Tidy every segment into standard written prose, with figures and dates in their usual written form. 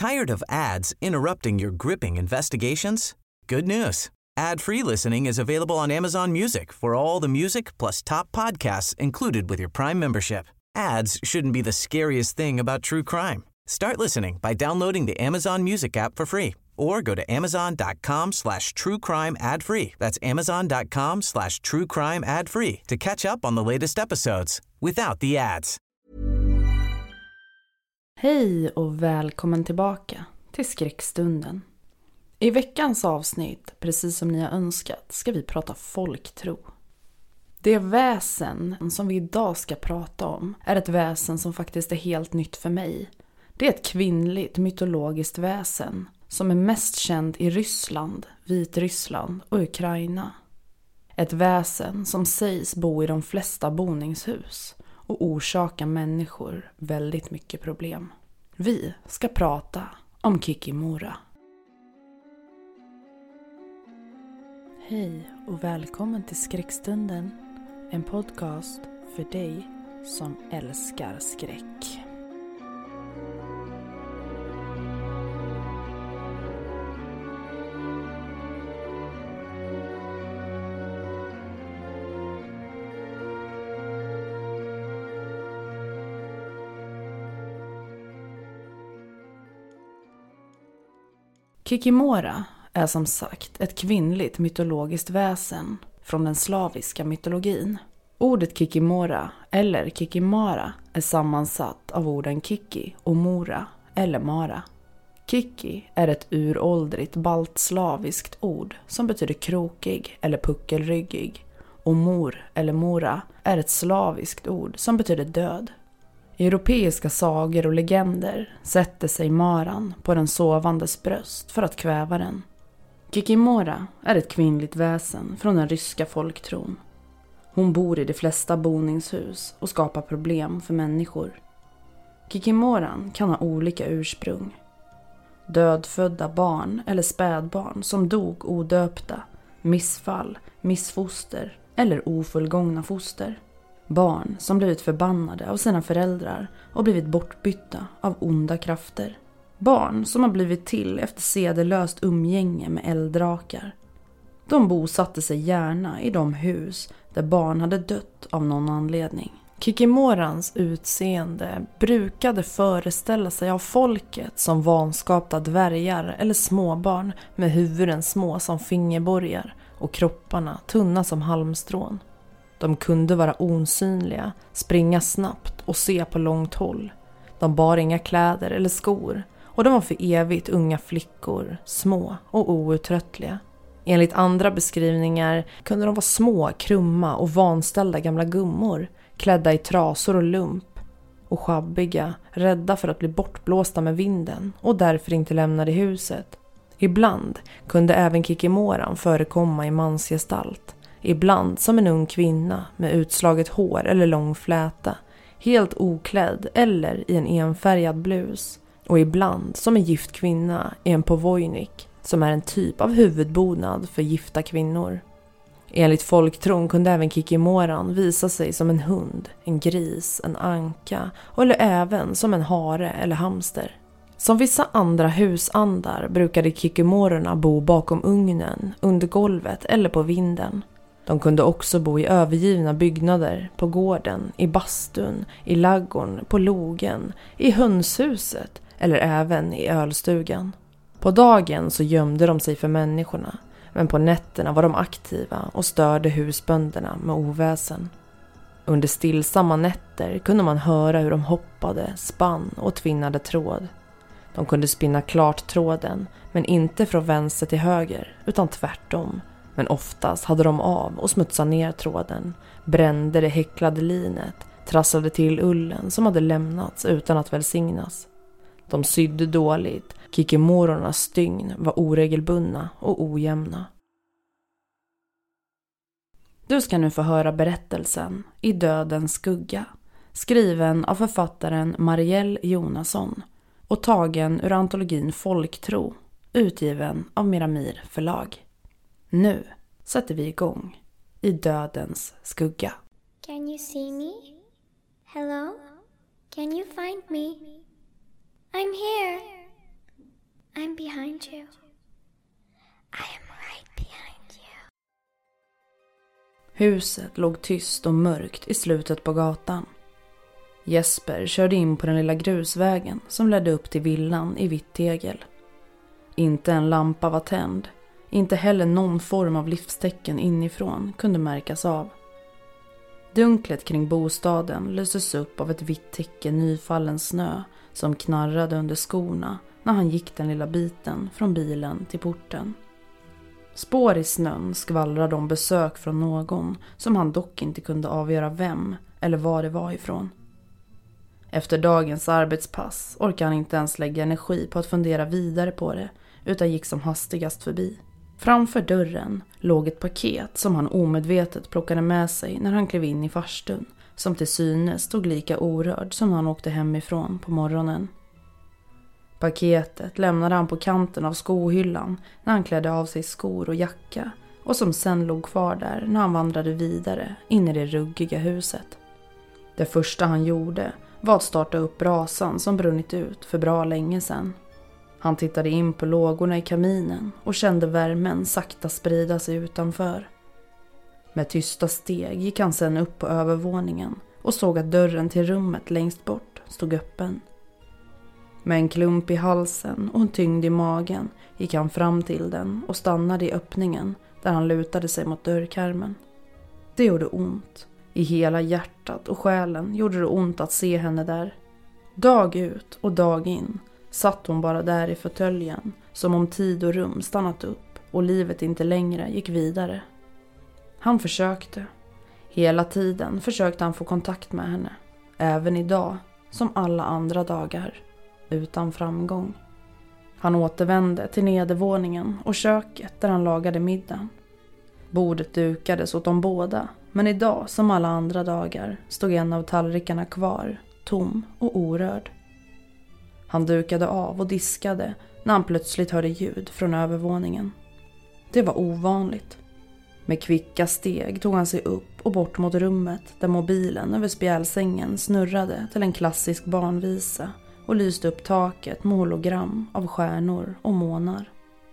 Tired of ads interrupting your gripping investigations? Good news. Ad-free listening is available on Amazon Music for all the music plus top podcasts included with your Prime membership. Ads shouldn't be the scariest thing about true crime. Start listening by downloading the Amazon Music app for free or go to amazon.com/truecrime ad-free. That's amazon.com/truecrime ad-free to catch up on the latest episodes without the ads. Hej och välkommen tillbaka till Skräckstunden. I veckans avsnitt, precis som ni har önskat, ska vi prata folktro. Det väsen som vi idag ska prata om är ett väsen som faktiskt är helt nytt för mig. Det är ett kvinnligt mytologiskt väsen som är mest känd i Ryssland, Vitryssland och Ukraina. Ett väsen som sägs bo i de flesta boningshus och orsaka människor väldigt mycket problem. Vi ska prata om Kikimora. Hej och välkommen till Skräckstunden, en podcast för dig som älskar skräck. Kikimora är som sagt ett kvinnligt mytologiskt väsen från den slaviska mytologin. Ordet Kikimora eller Kikimara är sammansatt av orden Kiki och Mora eller Mara. Kiki är ett uråldrigt baltslaviskt ord som betyder krokig eller puckelryggig, och mor eller mora är ett slaviskt ord som betyder död. I europeiska sagor och legender sätter sig maran på den sovandes bröst för att kväva den. Kikimora är ett kvinnligt väsen från den ryska folktron. Hon bor i de flesta boningshus och skapar problem för människor. Kikimoran kan ha olika ursprung. Dödfödda barn eller spädbarn som dog odöpta, missfall, missfoster eller ofullgångna foster. Barn som blivit förbannade av sina föräldrar och blivit bortbytta av onda krafter. Barn som har blivit till efter sedelöst umgänge med elddrakar. De bosatte sig gärna i de hus där barn hade dött av någon anledning. Kikimorans utseende brukade föreställa sig av folket som vanskapta dvärgar eller småbarn med huvuden små som fingerborgar och kropparna tunna som halmstrån. De kunde vara osynliga, springa snabbt och se på långt håll. De bar inga kläder eller skor och de var för evigt unga flickor, små och outtröttliga. Enligt andra beskrivningar kunde de vara små, krumma och vanställda gamla gummor, klädda i trasor och lump, och schabbiga, rädda för att bli bortblåsta med vinden och därför inte lämnade huset. Ibland kunde även Kikimoran förekomma i mansgestalt. Ibland som en ung kvinna med utslaget hår eller lång fläta, helt oklädd eller i en enfärgad blus. Och ibland som en gift kvinna i en povojnik, som är en typ av huvudbonad för gifta kvinnor. Enligt folktron kunde även Kikimoran visa sig som en hund, en gris, en anka eller även som en hare eller hamster. Som vissa andra husandar brukade Kikimororna bo bakom ugnen, under golvet eller på vinden. De kunde också bo i övergivna byggnader, på gården, i bastun, i laggorn, på logen, i hönshuset eller även i ölstugan. På dagen så gömde de sig för människorna, men på nätterna var de aktiva och störde husbönderna med oväsen. Under stillsamma nätter kunde man höra hur de hoppade, spann och tvinnade tråd. De kunde spinna klart tråden, men inte från vänster till höger, utan tvärtom. Men oftast hade de av och smutsade ner tråden, brände det häcklade linet, trasslade till ullen som hade lämnats utan att välsignas. De sydde dåligt, kikimorornas stygn var oregelbundna och ojämna. Du ska nu få höra berättelsen I dödens skugga, skriven av författaren Marielle Jonasson och tagen ur antologin Folktro, utgiven av Miramir förlag. Nu sätter vi igång I dödens skugga. Can you see me? Hello? Can you find me? I'm here. you. I am right behind you. Huset låg tyst och mörkt i slutet på gatan. Jesper körde in på den lilla grusvägen som ledde upp till villan i vitt tegel. Inte en lampa var tänd. Inte heller någon form av livstecken inifrån kunde märkas av. Dunklet kring bostaden löses upp av ett vitt täcke nyfallen snö som knarrade under skorna när han gick den lilla biten från bilen till porten. Spår i snön skvallrade om besök från någon som han dock inte kunde avgöra vem eller var det var ifrån. Efter dagens arbetspass orkade han inte ens lägga energi på att fundera vidare på det utan gick som hastigast förbi. Framför dörren låg ett paket som han omedvetet plockade med sig när han klev in i farstun, som till synes stod lika orörd som när han åkte hemifrån på morgonen. Paketet lämnade han på kanten av skohyllan när han klädde av sig skor och jacka och som sen låg kvar där när han vandrade vidare in i det ruggiga huset. Det första han gjorde var att starta upp brasan som brunnit ut för bra länge sedan. Han tittade in på lågorna i kaminen och kände värmen sakta sprida sig utanför. Med tysta steg gick han sen upp på övervåningen och såg att dörren till rummet längst bort stod öppen. Med en klump i halsen och en tyngd i magen gick han fram till den och stannade i öppningen där han lutade sig mot dörrkarmen. Det gjorde ont. I hela hjärtat och själen gjorde det ont att se henne där. Dag ut och dag in satt hon bara där i fåtöljen, som om tid och rum stannat upp och livet inte längre gick vidare. Han försökte. Hela tiden försökte han få kontakt med henne. Även idag, som alla andra dagar, utan framgång. Han återvände till nedervåningen och köket där han lagade middagen. Bordet dukades åt dem båda, men idag, som alla andra dagar, stod en av tallrikarna kvar, tom och orörd. Han dukade av och diskade när han plötsligt hörde ljud från övervåningen. Det var ovanligt. Med kvicka steg tog han sig upp och bort mot rummet där mobilen över spjälsängen snurrade till en klassisk barnvisa och lyste upp taket med hologram av stjärnor och månar.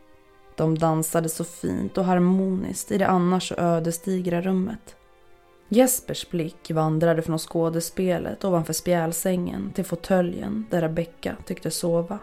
De dansade så fint och harmoniskt i det annars så ödesdigra rummet. Jespers blick vandrade från skådespelet ovanför spjälsängen till fåtöljen där Rebecca tyckte sova.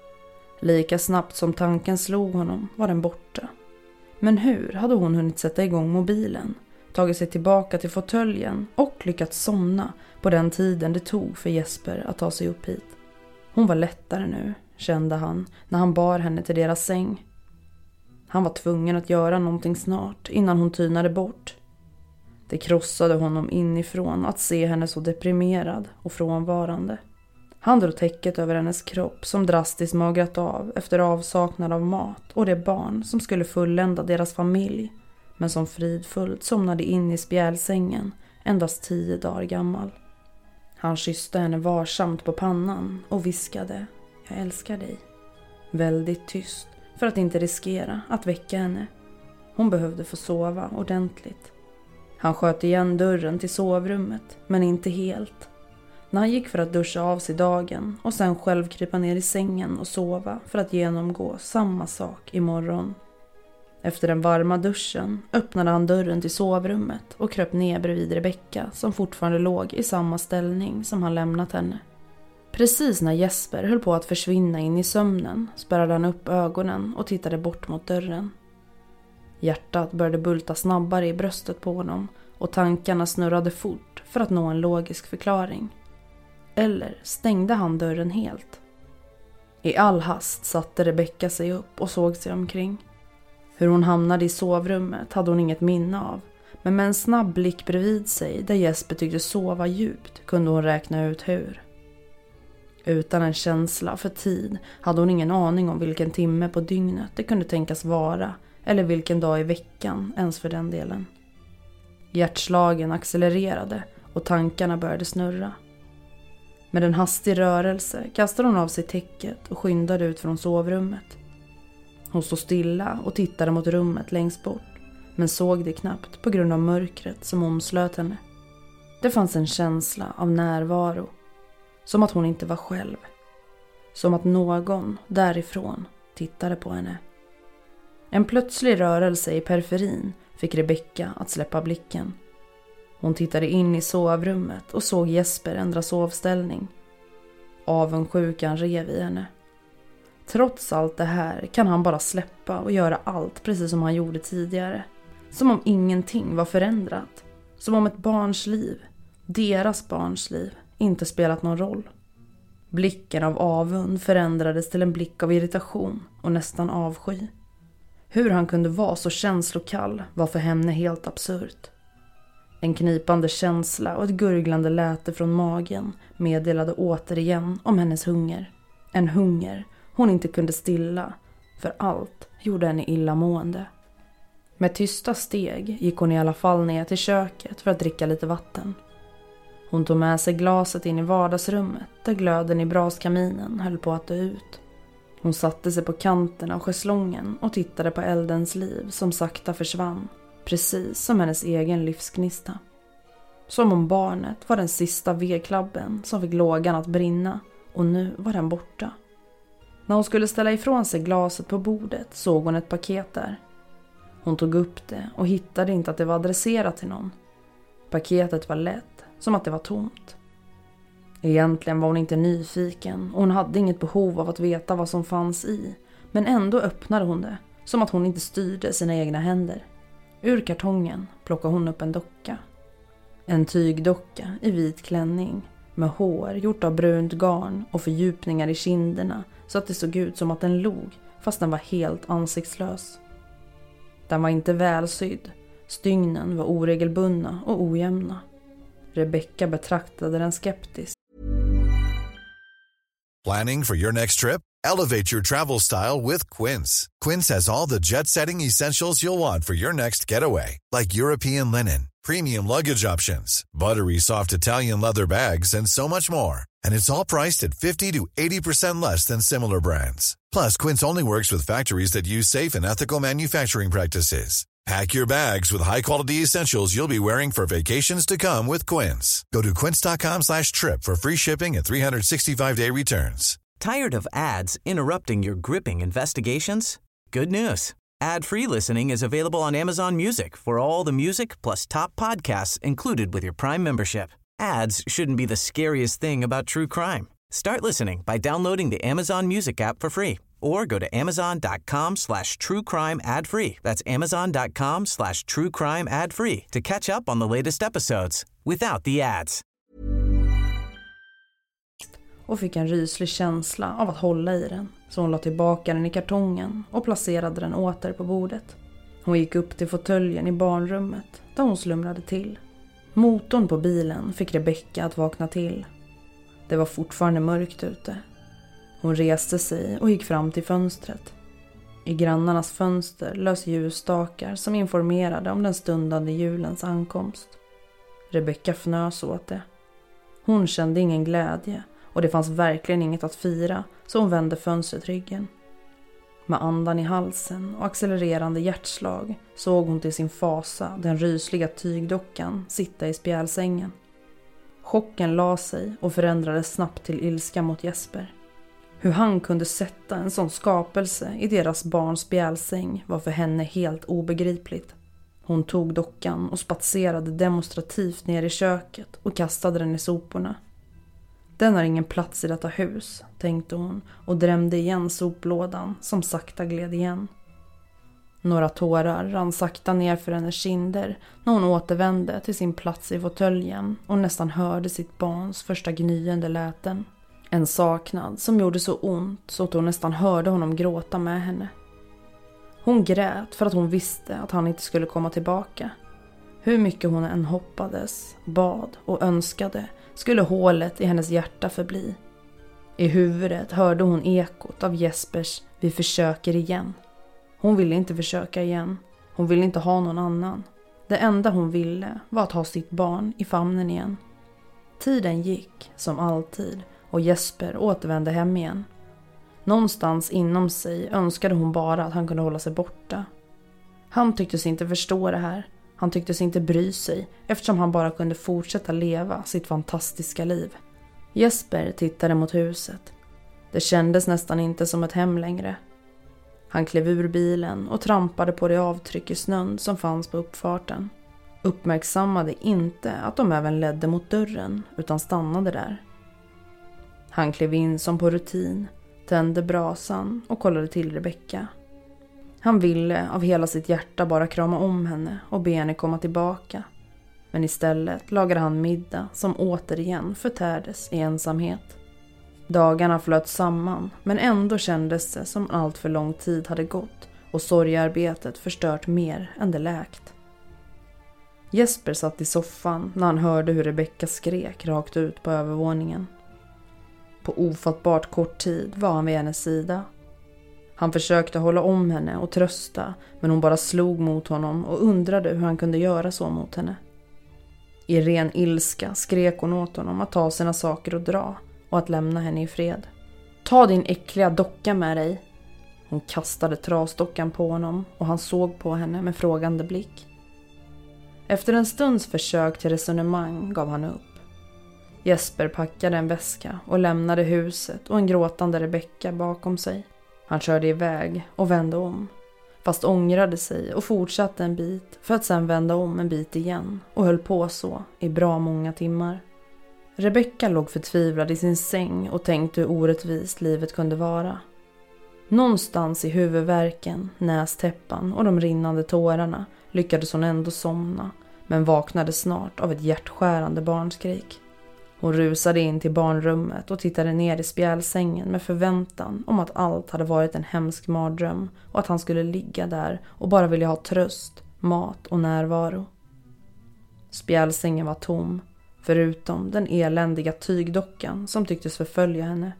Lika snabbt som tanken slog honom var den borta. Men hur hade hon hunnit sätta igång mobilen, tagit sig tillbaka till fåtöljen och lyckats somna på den tiden det tog för Jesper att ta sig upp hit? Hon var lättare nu, kände han när han bar henne till deras säng. Han var tvungen att göra någonting snart innan hon tynade bort. Det krossade honom inifrån att se henne så deprimerad och frånvarande. Han drog täcket över hennes kropp som drastiskt magrat av efter avsaknad av mat och det barn som skulle fullända deras familj, men som fridfullt somnade in i spjälsängen endast 10 dagar gammal. Han kysste henne varsamt på pannan och viskade: "Jag älskar dig." Väldigt tyst för att inte riskera att väcka henne. Hon behövde få sova ordentligt. Han sköt igen dörren till sovrummet, men inte helt. När han gick för att duscha av sig dagen och sen själv krypa ner i sängen och sova för att genomgå samma sak imorgon. Efter den varma duschen öppnade han dörren till sovrummet och kröp ner bredvid Rebecca som fortfarande låg i samma ställning som han lämnat henne. Precis när Jesper höll på att försvinna in i sömnen spärrade han upp ögonen och tittade bort mot dörren. Hjärtat började bulta snabbare i bröstet på honom och tankarna snurrade fort för att nå en logisk förklaring. Eller stängde han dörren helt? I all hast satte Rebecca sig upp och såg sig omkring. Hur hon hamnade i sovrummet hade hon inget minne av, men med en snabb blick bredvid sig där Jesper tyckte sova djupt kunde hon räkna ut hur. Utan en känsla för tid hade hon ingen aning om vilken timme på dygnet det kunde tänkas vara, eller vilken dag i veckan ens för den delen. Hjärtslagen accelererade och tankarna började snurra. Med en hastig rörelse kastade hon av sig täcket och skyndade ut från sovrummet. Hon stod stilla och tittade mot rummet längst bort, men såg det knappt på grund av mörkret som omslöt henne. Det fanns en känsla av närvaro, som att hon inte var själv. Som att någon därifrån tittade på henne. En plötslig rörelse i periferin fick Rebecca att släppa blicken. Hon tittade in i sovrummet och såg Jesper ändra sovställning. Avundsjukan rev i henne. Trots allt det här kan han bara släppa och göra allt precis som han gjorde tidigare. Som om ingenting var förändrat. Som om ett barns liv, deras barns liv, inte spelat någon roll. Blicken av avund förändrades till en blick av irritation och nästan avsky. Hur han kunde vara så känslokall var för henne helt absurt. En knipande känsla och ett gurglande läte från magen meddelade återigen om hennes hunger. En hunger hon inte kunde stilla, för allt gjorde henne illamående. Med tysta steg gick hon i alla fall ner till köket för att dricka lite vatten. Hon tog med sig glaset in i vardagsrummet där glöden i braskaminen höll på att dö ut. Hon satte sig på kanten av schäslongen och tittade på eldens liv som sakta försvann, precis som hennes egen livsgnista. Som om barnet var den sista vedklabben som fick lågan att brinna, och nu var den borta. När hon skulle ställa ifrån sig glaset på bordet såg hon ett paket där. Hon tog upp det och hittade inte att det var adresserat till någon. Paketet var lätt, som att det var tomt. Egentligen var hon inte nyfiken och hon hade inget behov av att veta vad som fanns i. Men ändå öppnade hon det, som att hon inte styrde sina egna händer. Ur kartongen plockade hon upp en docka. En tygdocka i vit klänning, med hår gjort av brunt garn och fördjupningar i kinderna så att det såg ut som att den log, fast den var helt ansiktslös. Den var inte välsydd, stygnen var oregelbundna och ojämna. Rebecca betraktade den skeptiskt. Planning for your next trip? Elevate your travel style with Quince. Quince has all the jet-setting essentials you'll want for your next getaway, like European linen, premium luggage options, buttery soft Italian leather bags, and so much more. And it's all priced at 50 to 80% less than similar brands. Plus, Quince only works with factories that use safe and ethical manufacturing practices. Pack your bags with high-quality essentials you'll be wearing for vacations to come with Quince. Go to quince.com/trip for free shipping and 365-day returns. Tired of ads interrupting your gripping investigations? Good news. Ad-free listening is available on Amazon Music for all the music plus top podcasts included with your Prime membership. Ads shouldn't be the scariest thing about true crime. Start listening by downloading the Amazon Music app for free or go to amazon.com/truecrime ad-free. That's amazon.com/truecrime ad-free to catch up on the latest episodes without the ads. Och fick en ryslig känsla av att hålla i den, så hon la tillbaka den i kartongen och placerade den åter på bordet. Hon gick upp till fåtöljen i barnrummet där hon slumrade till. Motorn på bilen fick Rebecca att vakna till. Det var fortfarande mörkt ute. Hon reste sig och gick fram till fönstret. I grannarnas fönster lös ljusstakar som informerade om den stundande julens ankomst. Rebecca fnös åt det. Hon kände ingen glädje och det fanns verkligen inget att fira, så hon vände fönstret ryggen. Med andan i halsen och accelererande hjärtslag såg hon till sin fasa den rysliga tygdockan sitta i spjälsängen. Chocken la sig och förändrades snabbt till ilska mot Jesper. Hur han kunde sätta en sån skapelse i deras barns spjälsäng var för henne helt obegripligt. Hon tog dockan och spatserade demonstrativt ner i köket och kastade den i soporna. Den har ingen plats i detta hus, tänkte hon och drämde igen soplådan som sakta gled igen. Några tårar rann sakta ner för hennes kinder när hon återvände till sin plats i fåtöljen och nästan hörde sitt barns första gnyende läten. En saknad som gjorde så ont så att hon nästan hörde honom gråta med henne. Hon grät för att hon visste att han inte skulle komma tillbaka. Hur mycket hon än hoppades, bad och önskade skulle hålet i hennes hjärta förbli. I huvudet hörde hon ekot av Jespers "vi försöker igen". Hon ville inte försöka igen. Hon ville inte ha någon annan. Det enda hon ville var att ha sitt barn i famnen igen. Tiden gick, som alltid, och Jesper återvände hem igen. Någonstans inom sig önskade hon bara att han kunde hålla sig borta. Han tycktes inte förstå det här. Han tycktes inte bry sig eftersom han bara kunde fortsätta leva sitt fantastiska liv. Jesper tittade mot huset. Det kändes nästan inte som ett hem längre. Han klev ur bilen och trampade på det avtryck i snön som fanns på uppfarten. Uppmärksammade inte att de även ledde mot dörren utan stannade där. Han klev in som på rutin, tände brasan och kollade till Rebecca. Han ville av hela sitt hjärta bara krama om henne och be henne komma tillbaka. Men istället lagade han middag som återigen förtärdes i ensamhet. Dagarna flöt samman, men ändå kändes det som allt för lång tid hade gått och sorgearbetet förstört mer än det läkt. Jesper satt i soffan när han hörde hur Rebecca skrek rakt ut på övervåningen. På ofattbart kort tid var han vid hennes sida. Han försökte hålla om henne och trösta, men hon bara slog mot honom och undrade hur han kunde göra så mot henne. I ren ilska skrek hon åt honom att ta sina saker och dra och att lämna henne i fred. Ta din äckliga docka med dig. Hon kastade trasdockan på honom och han såg på henne med frågande blick. Efter en stunds försök till resonemang gav han upp. Jesper packade en väska och lämnade huset och en gråtande Rebecca bakom sig. Han körde iväg och vände om, fast ångrade sig och fortsatte en bit för att sedan vända om en bit igen och höll på så i bra många timmar. Rebecca låg förtvivlad i sin säng och tänkte hur orättvist livet kunde vara. Någonstans i huvudvärken, nästäppan och de rinnande tårarna lyckades hon ändå somna, men vaknade snart av ett hjärtskärande barnskrik. Hon rusade in till barnrummet och tittade ner i spjälsängen med förväntan om att allt hade varit en hemsk mardröm och att han skulle ligga där och bara vilja ha tröst, mat och närvaro. Spjälsängen var tom, förutom den eländiga tygdockan som tycktes förfölja henne.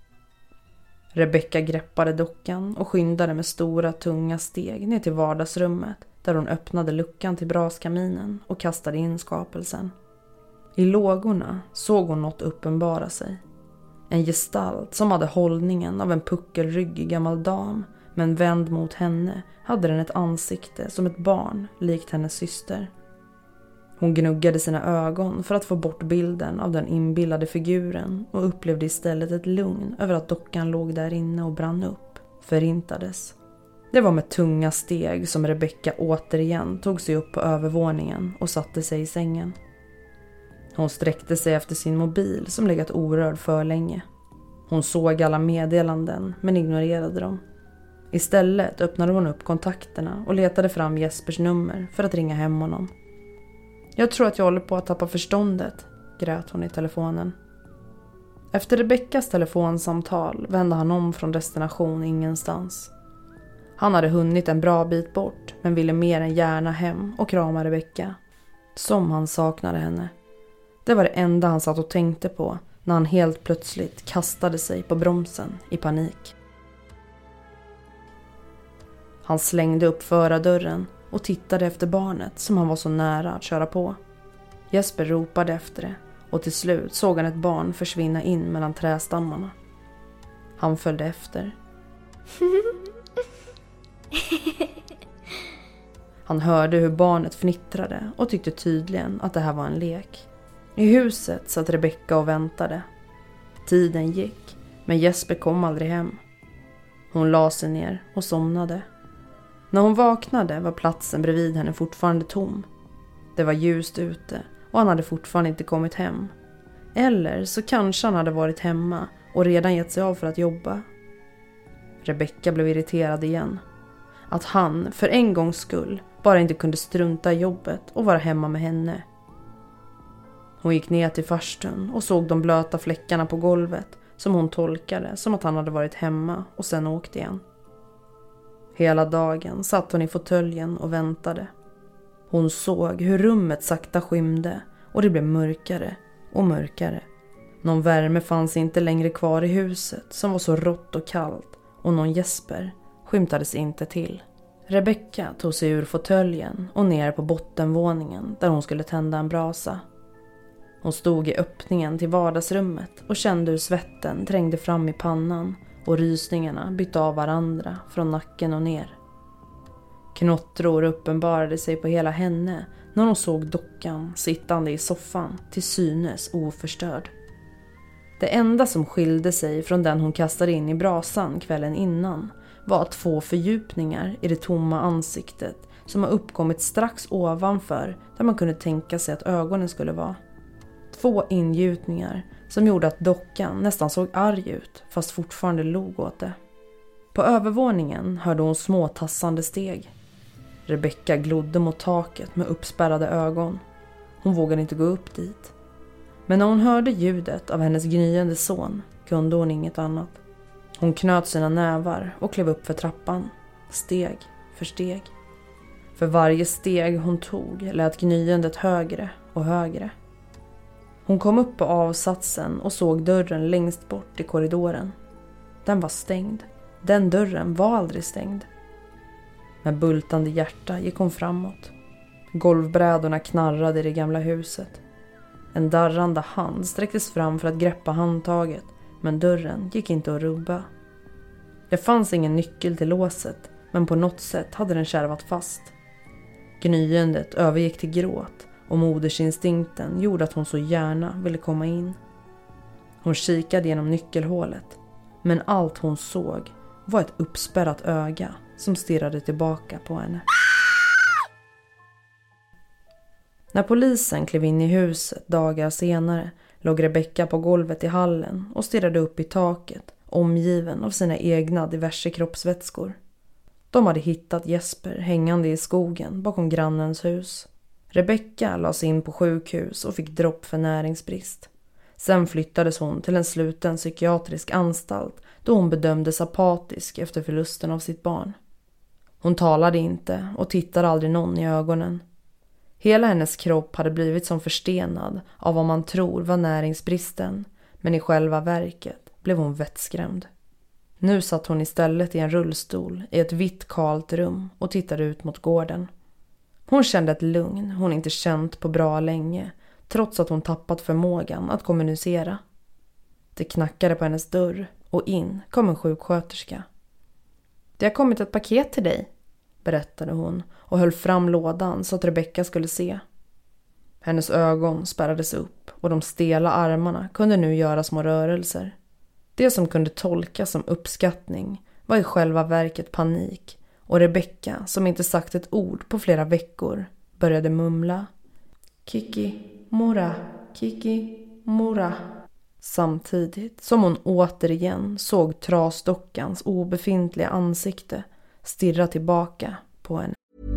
Rebecca greppade dockan och skyndade med stora tunga steg ner till vardagsrummet där hon öppnade luckan till braskaminen och kastade in skapelsen. I lågorna såg hon något uppenbara sig. En gestalt som hade hållningen av en puckelryggig gammal dam, men vänd mot henne hade den ett ansikte som ett barn likt hennes syster. Hon gnuggade sina ögon för att få bort bilden av den inbillade figuren och upplevde istället ett lugn över att dockan låg där inne och brann upp, förintades. Det var med tunga steg som Rebecca återigen tog sig upp på övervåningen och satte sig i sängen. Hon sträckte sig efter sin mobil som legat orörd för länge. Hon såg alla meddelanden men ignorerade dem. Istället öppnade hon upp kontakterna och letade fram Jespers nummer för att ringa hem honom. Jag tror att jag håller på att tappa förståndet, grät hon i telefonen. Efter Rebeccas telefonsamtal vände han om från destination ingenstans. Han hade hunnit en bra bit bort men ville mer än gärna hem och krama Rebecca. Som han saknade henne. Det var det enda han satt och tänkte på när han helt plötsligt kastade sig på bromsen i panik. Han slängde upp förardörren och tittade efter barnet som han var så nära att köra på. Jesper ropade efter det och till slut såg han ett barn försvinna in mellan trästammarna. Han följde efter. Han hörde hur barnet fnittrade och tyckte tydligen att det här var en lek. I huset satt Rebecca och väntade. Tiden gick, men Jesper kom aldrig hem. Hon la sig ner och somnade. När hon vaknade var platsen bredvid henne fortfarande tom. Det var ljust ute och han hade fortfarande inte kommit hem. Eller så kanske han hade varit hemma och redan gett sig av för att jobba. Rebecca blev irriterad igen. Att han för en gångs skull bara inte kunde strunta i jobbet och vara hemma med henne. Hon gick ner till farstun och såg de blöta fläckarna på golvet som hon tolkade som att han hade varit hemma och sen åkt igen. Hela dagen satt hon i fåtöljen och väntade. Hon såg hur rummet sakta skymde och det blev mörkare och mörkare. Någon värme fanns inte längre kvar i huset som var så rått och kallt och någon Jesper skymtades inte till. Rebecca tog sig ur fåtöljen och ner på bottenvåningen där hon skulle tända en brasa. Hon stod i öppningen till vardagsrummet och kände hur svetten trängde fram i pannan och rysningarna bytte av varandra från nacken och ner. Knottror uppenbarade sig på hela henne när hon såg dockan sittande i soffan till synes oförstörd. Det enda som skilde sig från den hon kastade in i brasan kvällen innan var 2 fördjupningar i det tomma ansiktet som har uppkommit strax ovanför där man kunde tänka sig att ögonen skulle vara. 2 ingjutningar som gjorde att dockan nästan såg arg ut fast fortfarande log åt det. På övervåningen hörde hon små tassande steg. Rebecca glodde mot taket med uppspärrade ögon. Hon vågade inte gå upp dit. Men när hon hörde ljudet av hennes gnyende son kunde hon inget annat. Hon knöt sina nävar och klev upp för trappan, steg för steg. För varje steg hon tog lät gnyendet högre och högre. Hon kom upp på avsatsen och såg dörren längst bort i korridoren. Den var stängd. Den dörren var aldrig stängd. Med bultande hjärta gick hon framåt. Golvbrädorna knarrade i det gamla huset. En darrande hand sträcktes fram för att greppa handtaget, men dörren gick inte att rubba. Det fanns ingen nyckel till låset, men på något sätt hade den kärvat fast. Gnyendet övergick till gråt och modersinstinkten gjorde att hon så gärna ville komma in. Hon kikade genom nyckelhålet, men allt hon såg var ett uppspärrat öga som stirrade tillbaka på henne. När polisen klev in i huset dagar senare låg Rebecca på golvet i hallen och stirrade upp i taket, omgiven av sina egna diverse kroppsvätskor. De hade hittat Jesper hängande i skogen bakom grannens hus. Rebecca lades in på sjukhus och fick dropp för näringsbrist. Sen flyttades hon till en sluten psykiatrisk anstalt då hon bedömdes apatisk efter förlusten av sitt barn. Hon talade inte och tittade aldrig någon i ögonen. Hela hennes kropp hade blivit som förstenad av vad man tror var näringsbristen, men i själva verket blev hon vettskrämd. Nu satt hon istället i en rullstol i ett vitt kalt rum och tittade ut mot gården. Hon kände ett lugn hon inte känt på bra länge, trots att hon tappat förmågan att kommunicera. Det knackade på hennes dörr och in kom en sjuksköterska. "Det har kommit ett paket till dig", berättade hon och höll fram lådan så att Rebecca skulle se. Hennes ögon spärrades upp och de stela armarna kunde nu göra små rörelser. Det som kunde tolkas som uppskattning var i själva verket panik, och Rebecca, som inte sagt ett ord på flera veckor, började mumla: "Kiki, mora, Kiki, mora." Samtidigt som hon återigen såg trasdockans obefintliga ansikte stirra tillbaka på henne.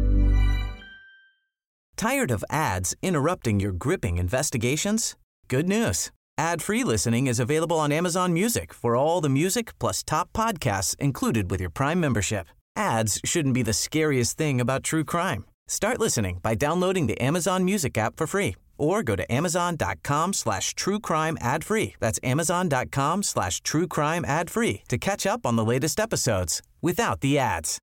Tired of ads interrupting your gripping investigations? Good news. Ad-free listening is available on Amazon Music for all the music plus top podcasts included with your Prime membership. Ads shouldn't be the scariest thing about true crime. Start listening by downloading the Amazon Music app for free or go to amazon.com/truecrime ad-free. That's amazon.com/truecrime ad-free to catch up on the latest episodes without the ads.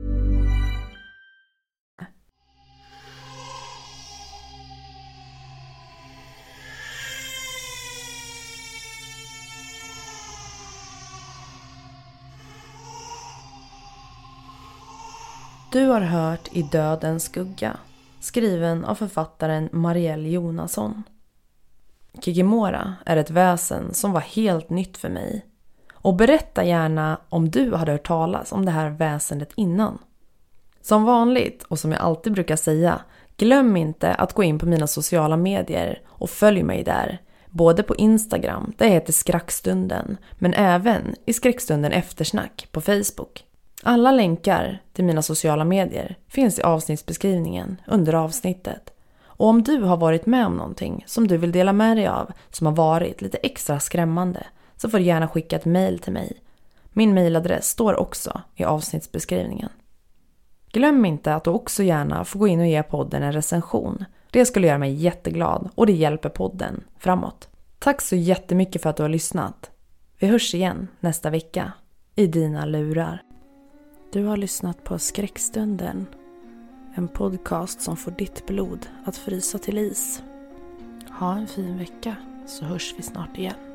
Du har hört I dödens skugga, skriven av författaren Marielle Jonasson. Kikimora är ett väsen som var helt nytt för mig. Och berätta gärna om du hade hört talas om det här väsendet innan. Som vanligt, och som jag alltid brukar säga, glöm inte att gå in på mina sociala medier och följ mig där. Både på Instagram, där jag heter Skräckstunden, men även i Skräckstunden Eftersnack på Facebook. Alla länkar till mina sociala medier finns i avsnittsbeskrivningen under avsnittet. Och om du har varit med om någonting som du vill dela med dig av som har varit lite extra skrämmande, så får du gärna skicka ett mejl till mig. Min mejladress står också i avsnittsbeskrivningen. Glöm inte att du också gärna får gå in och ge podden en recension. Det skulle göra mig jätteglad och det hjälper podden framåt. Tack så jättemycket för att du har lyssnat. Vi hörs igen nästa vecka i dina lurar. Du har lyssnat på Skräckstunden, en podcast som får ditt blod att frysa till is. Ha en fin vecka, så hörs vi snart igen.